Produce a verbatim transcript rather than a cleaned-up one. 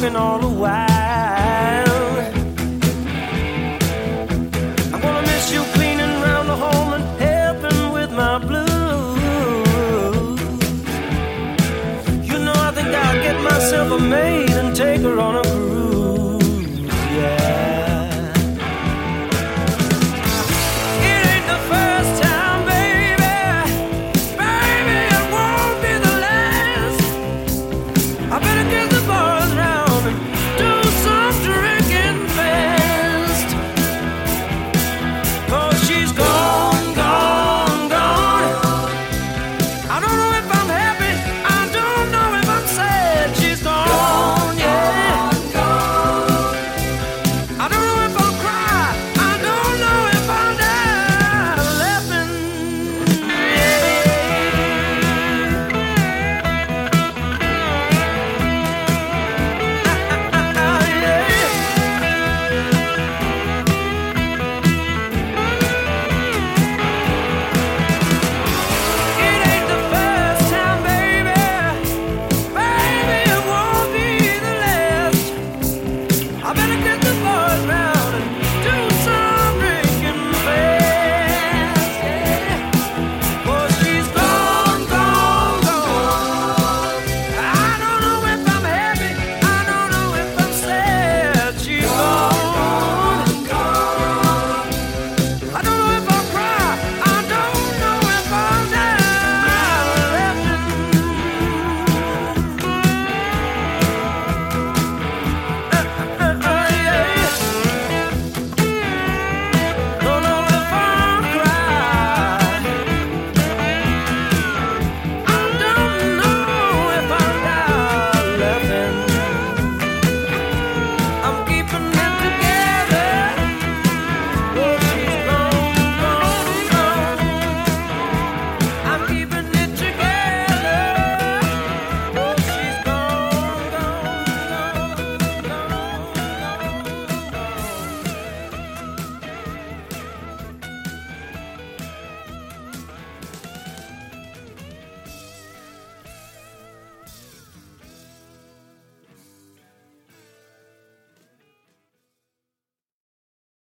talking all the while. I'm gonna miss you cleaning around the home and helping with my blues. You know, I think I'll get myself a maid and take her on a cruise, yeah. I better get the boys round.